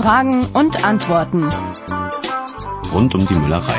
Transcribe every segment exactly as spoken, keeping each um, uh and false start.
Fragen und Antworten rund um die Müllerei.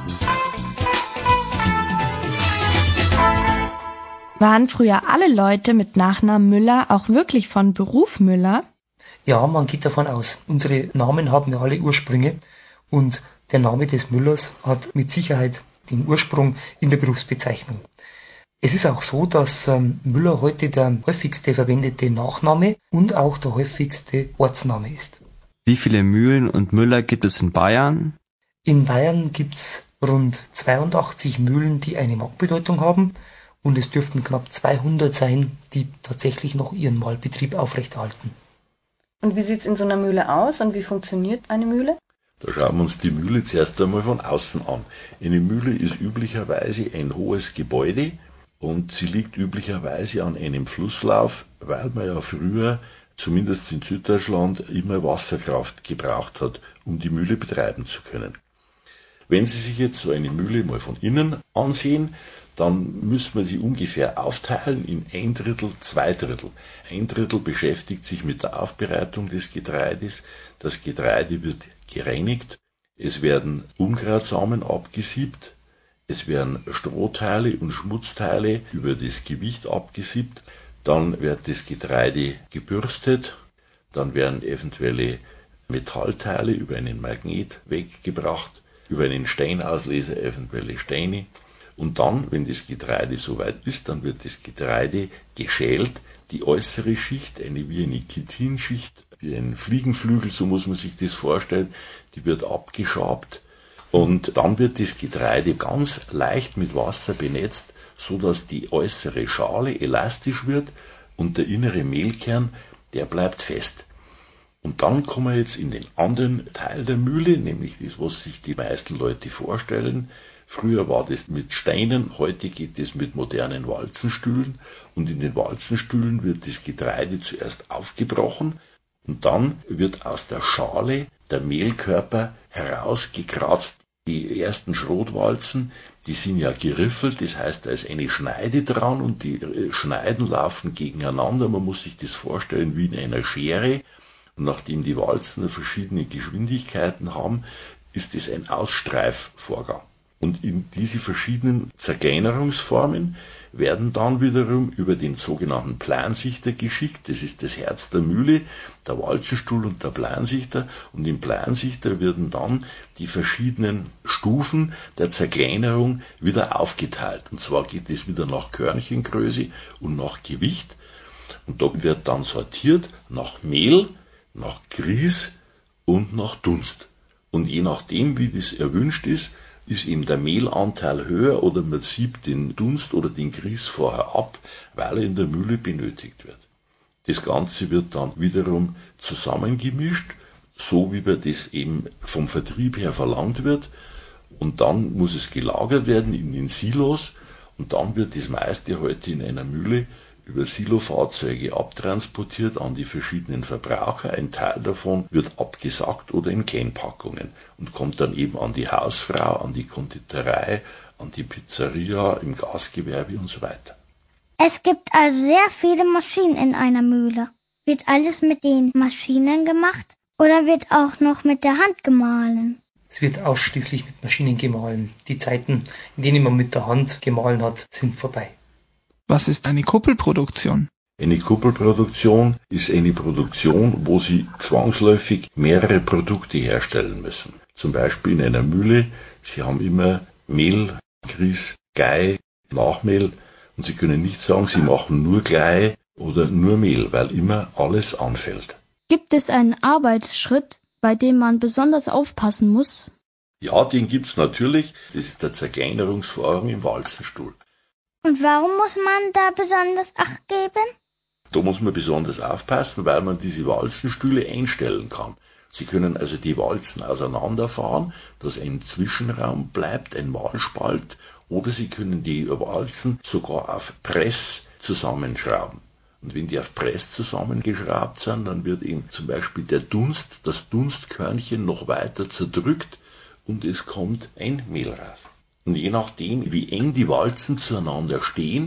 Waren früher alle Leute mit Nachnamen Müller auch wirklich von Beruf Müller? Ja, man geht davon aus. Unsere Namen haben ja alle Ursprünge und der Name des Müllers hat mit Sicherheit den Ursprung in der Berufsbezeichnung. Es ist auch so, dass ähm, Müller heute der häufigste verwendete Nachname und auch der häufigste Ortsname ist. Wie viele Mühlen und Müller gibt es in Bayern? In Bayern gibt es rund zweiundachtzig Mühlen, die eine Marktbedeutung haben, und es dürften knapp zweihundert sein, die tatsächlich noch ihren Mahlbetrieb aufrechterhalten. Und wie sieht es in so einer Mühle aus und wie funktioniert eine Mühle? Da schauen wir uns die Mühle zuerst einmal von außen an. Eine Mühle ist üblicherweise ein hohes Gebäude und sie liegt üblicherweise an einem Flusslauf, weil man ja früher, zumindest in Süddeutschland, immer Wasserkraft gebraucht hat, um die Mühle betreiben zu können. Wenn Sie sich jetzt so eine Mühle mal von innen ansehen, dann müssen wir sie ungefähr aufteilen in ein Drittel, zwei Drittel. Ein Drittel beschäftigt sich mit der Aufbereitung des Getreides. Das Getreide wird gereinigt, es werden Unkrautsamen abgesiebt, es werden Strohteile und Schmutzteile über das Gewicht abgesiebt, dann wird das Getreide gebürstet, dann werden eventuelle Metallteile über einen Magnet weggebracht, über einen Steinausleser eventuelle Steine. Und dann, wenn das Getreide soweit ist, dann wird das Getreide geschält. Die äußere Schicht, eine wie eine Chitinschicht, wie ein Fliegenflügel, so muss man sich das vorstellen, die wird abgeschabt. Und dann wird das Getreide ganz leicht mit Wasser benetzt, so dass die äußere Schale elastisch wird und der innere Mehlkern, der bleibt fest. Und dann kommen wir jetzt in den anderen Teil der Mühle, nämlich das, was sich die meisten Leute vorstellen. Früher war das mit Steinen, heute geht es mit modernen Walzenstühlen. Und in den Walzenstühlen wird das Getreide zuerst aufgebrochen und dann wird aus der Schale der Mehlkörper herausgekratzt. Die ersten Schrotwalzen, die sind ja geriffelt, das heißt, da ist eine Schneide dran und die Schneiden laufen gegeneinander. Man muss sich das vorstellen wie in einer Schere. Und nachdem die Walzen verschiedene Geschwindigkeiten haben, ist es ein Ausstreifvorgang. Und in diese verschiedenen Zerkleinerungsformen werden dann wiederum über den sogenannten Plansichter geschickt. Das ist das Herz der Mühle, der Walzenstuhl und der Plansichter. Und im Plansichter werden dann die verschiedenen Stufen der Zerkleinerung wieder aufgeteilt. Und zwar geht es wieder nach Körnchengröße und nach Gewicht. Und da wird dann sortiert nach Mehl, nach Grieß und nach Dunst. Und je nachdem, wie das erwünscht ist, ist eben der Mehlanteil höher oder man siebt den Dunst oder den Grieß vorher ab, weil er in der Mühle benötigt wird. Das Ganze wird dann wiederum zusammengemischt, so wie man das eben vom Vertrieb her verlangt wird. Und dann muss es gelagert werden in den Silos und dann wird das meiste heute in einer Mühle über Silofahrzeuge abtransportiert an die verschiedenen Verbraucher. Ein Teil davon wird abgesackt oder in Kleinpackungen und kommt dann eben an die Hausfrau, an die Konditorei, an die Pizzeria, im Gastgewerbe und so weiter. Es gibt also sehr viele Maschinen in einer Mühle. Wird alles mit den Maschinen gemacht oder wird auch noch mit der Hand gemahlen? Es wird ausschließlich mit Maschinen gemahlen. Die Zeiten, in denen man mit der Hand gemahlen hat, sind vorbei. Was ist eine Kuppelproduktion? Eine Kuppelproduktion ist eine Produktion, wo Sie zwangsläufig mehrere Produkte herstellen müssen. Zum Beispiel in einer Mühle, Sie haben immer Mehl, Grieß, Glei, Nachmehl und Sie können nicht sagen, Sie machen nur Glei oder nur Mehl, weil immer alles anfällt. Gibt es einen Arbeitsschritt, bei dem man besonders aufpassen muss? Ja, den gibt's natürlich. Das ist der Zerkleinerungsvorgang im Walzenstuhl. Und warum muss man da besonders Acht geben? Da muss man besonders aufpassen, weil man diese Walzenstühle einstellen kann. Sie können also die Walzen auseinanderfahren, dass ein Zwischenraum bleibt, ein Mahlspalt, oder Sie können die Walzen sogar auf Press zusammenschrauben. Und wenn die auf Press zusammengeschraubt sind, dann wird eben zum Beispiel der Dunst, das Dunstkörnchen noch weiter zerdrückt und es kommt ein Mehl raus. Und je nachdem, wie eng die Walzen zueinander stehen,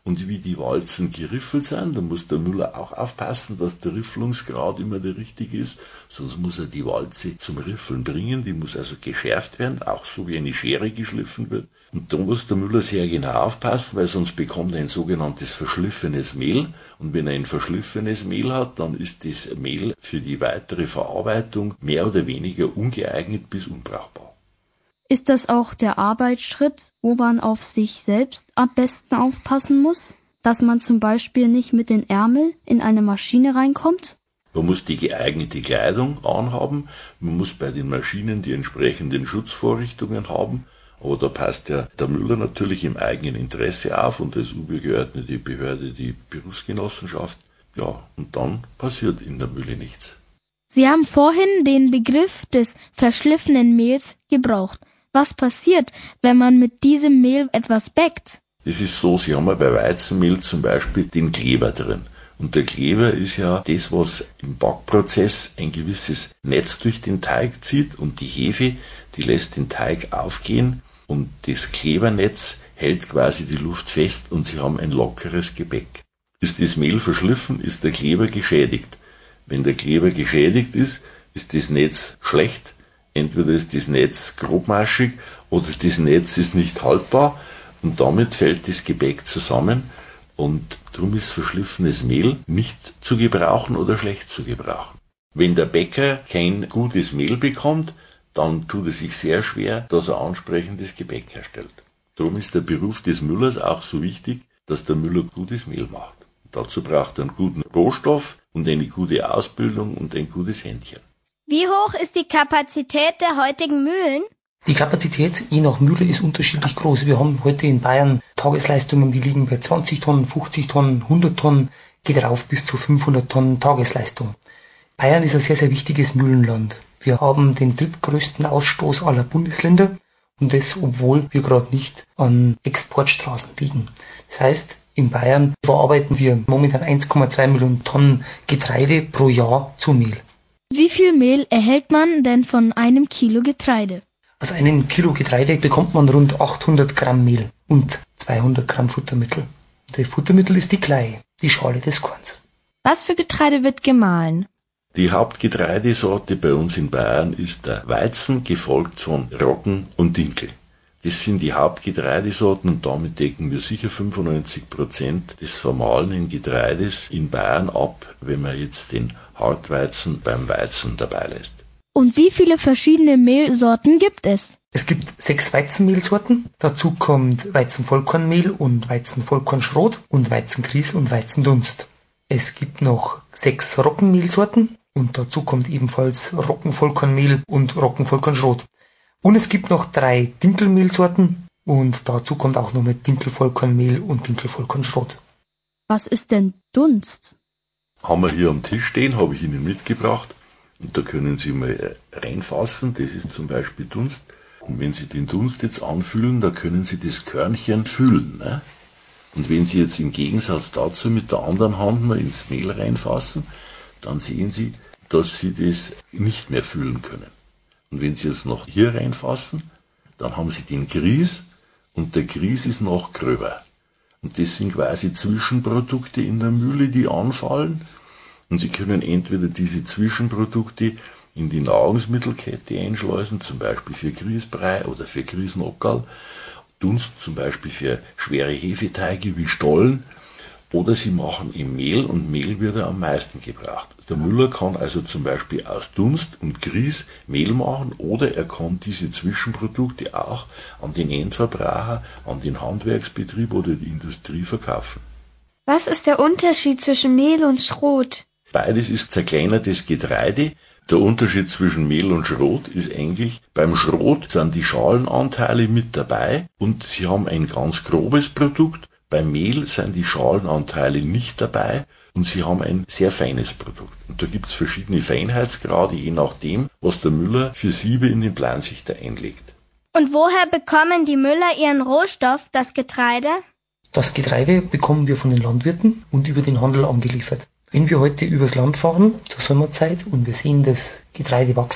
Und wie die Walzen geriffelt sind, da muss der Müller auch aufpassen, dass der Rifflungsgrad immer der richtige ist, sonst muss er die Walze zum Riffeln bringen, die muss also geschärft werden, auch so wie eine Schere geschliffen wird. Und da muss der Müller sehr genau aufpassen, weil sonst bekommt er ein sogenanntes verschliffenes Mehl. Und wenn er ein verschliffenes Mehl hat, dann ist das Mehl für die weitere Verarbeitung mehr oder weniger ungeeignet bis unbrauchbar. Ist das auch der Arbeitsschritt, wo man auf sich selbst am besten aufpassen muss? Dass man zum Beispiel nicht mit den Ärmeln in eine Maschine reinkommt? Man muss die geeignete Kleidung anhaben, man muss bei den Maschinen die entsprechenden Schutzvorrichtungen haben, aber da passt ja der Müller natürlich im eigenen Interesse auf und als übergeordnete Behörde die Berufsgenossenschaft. Ja, und dann passiert in der Mühle nichts. Sie haben vorhin den Begriff des verschliffenen Mehls gebraucht. Was passiert, wenn man mit diesem Mehl etwas bäckt? Es ist so, Sie haben ja bei Weizenmehl zum Beispiel den Kleber drin. Und der Kleber ist ja das, was im Backprozess ein gewisses Netz durch den Teig zieht und die Hefe, die lässt den Teig aufgehen und das Klebernetz hält quasi die Luft fest und Sie haben ein lockeres Gebäck. Ist das Mehl verschliffen, ist der Kleber geschädigt. Wenn der Kleber geschädigt ist, ist das Netz schlecht. Entweder ist das Netz grobmaschig oder das Netz ist nicht haltbar und damit fällt das Gebäck zusammen und darum ist verschliffenes Mehl nicht zu gebrauchen oder schlecht zu gebrauchen. Wenn der Bäcker kein gutes Mehl bekommt, dann tut es sich sehr schwer, dass er ansprechendes Gebäck herstellt. Darum ist der Beruf des Müllers auch so wichtig, dass der Müller gutes Mehl macht. Dazu braucht er einen guten Rohstoff und eine gute Ausbildung und ein gutes Händchen. Wie hoch ist die Kapazität der heutigen Mühlen? Die Kapazität je nach Mühle ist unterschiedlich groß. Wir haben heute in Bayern Tagesleistungen, die liegen bei zwanzig Tonnen, fünfzig Tonnen, hundert Tonnen, geht rauf bis zu fünfhundert Tonnen Tagesleistung. Bayern ist ein sehr, sehr wichtiges Mühlenland. Wir haben den drittgrößten Ausstoß aller Bundesländer und das, obwohl wir gerade nicht an Exportstraßen liegen. Das heißt, in Bayern verarbeiten wir momentan eins Komma zwei Millionen Tonnen Getreide pro Jahr zu Mehl. Wie viel Mehl erhält man denn von einem Kilo Getreide? Aus einem Kilo Getreide bekommt man rund achthundert Gramm Mehl und zweihundert Gramm Futtermittel. Das Futtermittel ist die Kleie, die Schale des Korns. Was für Getreide wird gemahlen? Die Hauptgetreidesorte bei uns in Bayern ist der Weizen, gefolgt von Roggen und Dinkel. Das sind die Hauptgetreidesorten und damit decken wir sicher fünfundneunzig Prozent des vermahlenen Getreides in Bayern ab, wenn man jetzt den Hartweizen beim Weizen dabei lässt. Und wie viele verschiedene Mehlsorten gibt es? Es gibt sechs Weizenmehlsorten. Dazu kommt Weizenvollkornmehl und Weizenvollkornschrot und Weizengrieß und Weizendunst. Es gibt noch sechs Roggenmehlsorten und dazu kommt ebenfalls Roggenvollkornmehl und Roggenvollkornschrot. Und es gibt noch drei Dinkelmehlsorten und dazu kommt auch noch mit Dinkelvollkornmehl und Dinkelvollkornschrot. Was ist denn Dunst? Haben wir hier am Tisch stehen, habe ich Ihnen mitgebracht. Und da können Sie mal reinfassen, das ist zum Beispiel Dunst. Und wenn Sie den Dunst jetzt anfühlen, da können Sie das Körnchen fühlen. Ne? Und wenn Sie jetzt im Gegensatz dazu mit der anderen Hand mal ins Mehl reinfassen, dann sehen Sie, dass Sie das nicht mehr fühlen können. Und wenn Sie jetzt noch hier reinfassen, dann haben Sie den Grieß und der Grieß ist noch gröber. Und das sind quasi Zwischenprodukte in der Mühle, die anfallen. Und Sie können entweder diese Zwischenprodukte in die Nahrungsmittelkette einschleusen, zum Beispiel für Grießbrei oder für Grießnockerl, Dunst zum Beispiel für schwere Hefeteige wie Stollen, oder Sie machen im Mehl und Mehl wird ja am meisten gebraucht. Der Müller kann also zum Beispiel aus Dunst und Grieß Mehl machen oder er kann diese Zwischenprodukte auch an den Endverbraucher, an den Handwerksbetrieb oder die Industrie verkaufen. Was ist der Unterschied zwischen Mehl und Schrot? Beides ist zerkleinertes Getreide. Der Unterschied zwischen Mehl und Schrot ist eigentlich, beim Schrot sind die Schalenanteile mit dabei und Sie haben ein ganz grobes Produkt. Beim Mehl sind die Schalenanteile nicht dabei und Sie haben ein sehr feines Produkt. Und da gibt es verschiedene Feinheitsgrade, je nachdem, was der Müller für Siebe in den Plansichter einlegt. Und woher bekommen die Müller ihren Rohstoff, das Getreide? Das Getreide bekommen wir von den Landwirten und über den Handel angeliefert. Wenn wir heute übers Land fahren, zur Sommerzeit, und wir sehen das Getreide wachsen,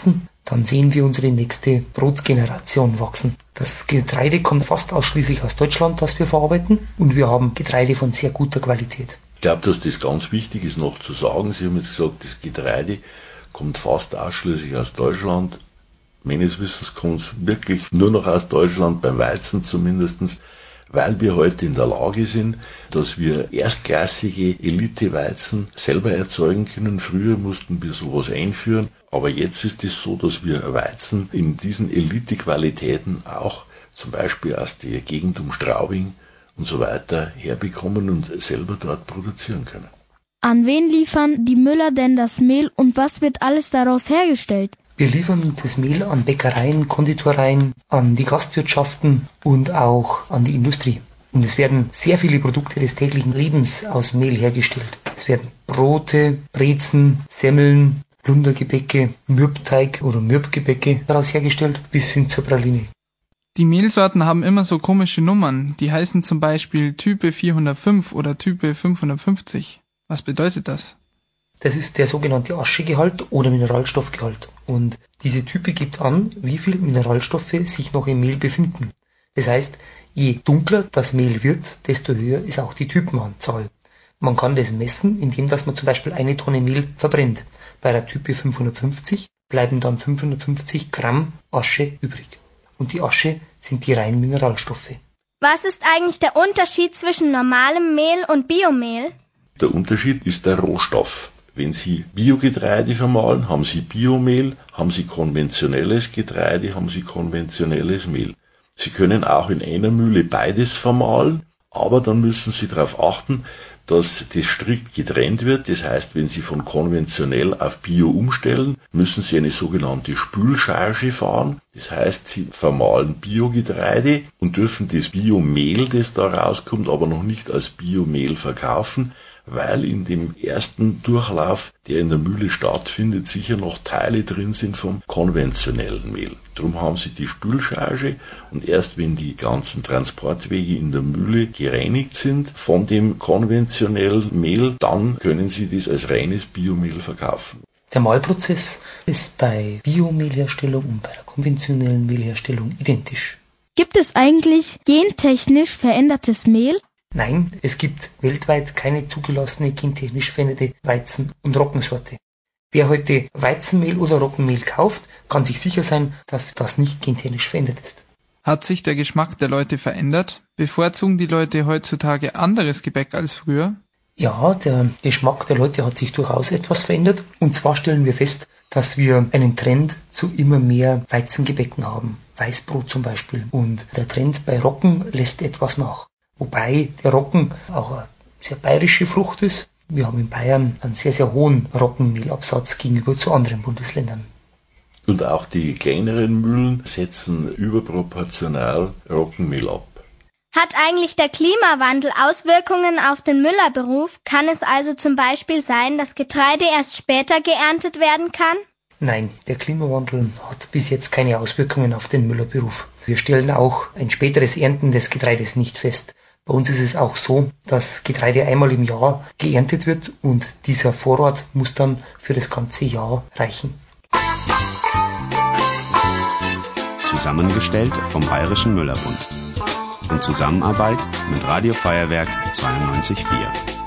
dann sehen wir unsere nächste Brotgeneration wachsen. Das Getreide kommt fast ausschließlich aus Deutschland, das wir verarbeiten, und wir haben Getreide von sehr guter Qualität. Ich glaube, dass das ganz wichtig ist noch zu sagen. Sie haben jetzt gesagt, das Getreide kommt fast ausschließlich aus Deutschland. Meines Wissens kommt es wirklich nur noch aus Deutschland, beim Weizen zumindest, weil wir heute in der Lage sind, dass wir erstklassige Elite-Weizen selber erzeugen können. Früher mussten wir sowas einführen, aber jetzt ist es so, dass wir Weizen in diesen Elite-Qualitäten auch zum Beispiel aus der Gegend um Straubing und so weiter herbekommen und selber dort produzieren können. An wen liefern die Müller denn das Mehl und was wird alles daraus hergestellt? Wir liefern das Mehl an Bäckereien, Konditoreien, an die Gastwirtschaften und auch an die Industrie. Und es werden sehr viele Produkte des täglichen Lebens aus Mehl hergestellt. Es werden Brote, Brezen, Semmeln, Lundergebäcke, Mürbteig oder Mürbgebäcke daraus hergestellt, bis hin zur Praline. Die Mehlsorten haben immer so komische Nummern. Die heißen zum Beispiel Type vierhundertfünf oder Type fünfhundertfünfzig. Was bedeutet das? Das ist der sogenannte Aschegehalt oder Mineralstoffgehalt. Und diese Type gibt an, wie viel Mineralstoffe sich noch im Mehl befinden. Das heißt, je dunkler das Mehl wird, desto höher ist auch die Typenanzahl. Man kann das messen, indem dass man zum Beispiel eine Tonne Mehl verbrennt. Bei der Type fünfhundertfünfzig bleiben dann fünfhundertfünfzig Gramm Asche übrig. Und die Asche sind die reinen Mineralstoffe. Was ist eigentlich der Unterschied zwischen normalem Mehl und Biomehl? Der Unterschied ist der Rohstoff. Wenn Sie Biogetreide vermahlen, haben Sie Biomehl, haben Sie konventionelles Getreide, haben Sie konventionelles Mehl. Sie können auch in einer Mühle beides vermahlen, aber dann müssen Sie darauf achten, dass das strikt getrennt wird. Das heißt, wenn Sie von konventionell auf Bio umstellen, müssen Sie eine sogenannte Spülcharge fahren. Das heißt, Sie vermahlen Biogetreide und dürfen das Biomehl, das da rauskommt, aber noch nicht als Biomehl verkaufen, weil in dem ersten Durchlauf, der in der Mühle stattfindet, sicher noch Teile drin sind vom konventionellen Mehl. Darum haben Sie die Spülcharge und erst wenn die ganzen Transportwege in der Mühle gereinigt sind von dem konventionellen Mehl, dann können Sie das als reines Biomehl verkaufen. Der Mahlprozess ist bei Biomehlherstellung und bei der konventionellen Mehlherstellung identisch. Gibt es eigentlich gentechnisch verändertes Mehl? Nein, es gibt weltweit keine zugelassene gentechnisch veränderte Weizen- und Roggensorte. Wer heute Weizenmehl oder Roggenmehl kauft, kann sich sicher sein, dass das nicht gentechnisch verändert ist. Hat sich der Geschmack der Leute verändert? Bevorzugen die Leute heutzutage anderes Gebäck als früher? Ja, der Geschmack der Leute hat sich durchaus etwas verändert. Und zwar stellen wir fest, dass wir einen Trend zu immer mehr Weizengebäcken haben. Weißbrot zum Beispiel. Und der Trend bei Roggen lässt etwas nach. Wobei der Roggen auch eine sehr bayerische Frucht ist. Wir haben in Bayern einen sehr, sehr hohen Roggenmehlabsatz gegenüber zu anderen Bundesländern. Und auch die kleineren Mühlen setzen überproportional Roggenmehl ab. Hat eigentlich der Klimawandel Auswirkungen auf den Müllerberuf? Kann es also zum Beispiel sein, dass Getreide erst später geerntet werden kann? Nein, der Klimawandel hat bis jetzt keine Auswirkungen auf den Müllerberuf. Wir stellen auch ein späteres Ernten des Getreides nicht fest. Bei uns ist es auch so, dass Getreide einmal im Jahr geerntet wird und dieser Vorrat muss dann für das ganze Jahr reichen. Zusammengestellt vom Bayerischen Müllerbund. In Zusammenarbeit mit Radio Feuerwerk zweiundneunzig Komma vier.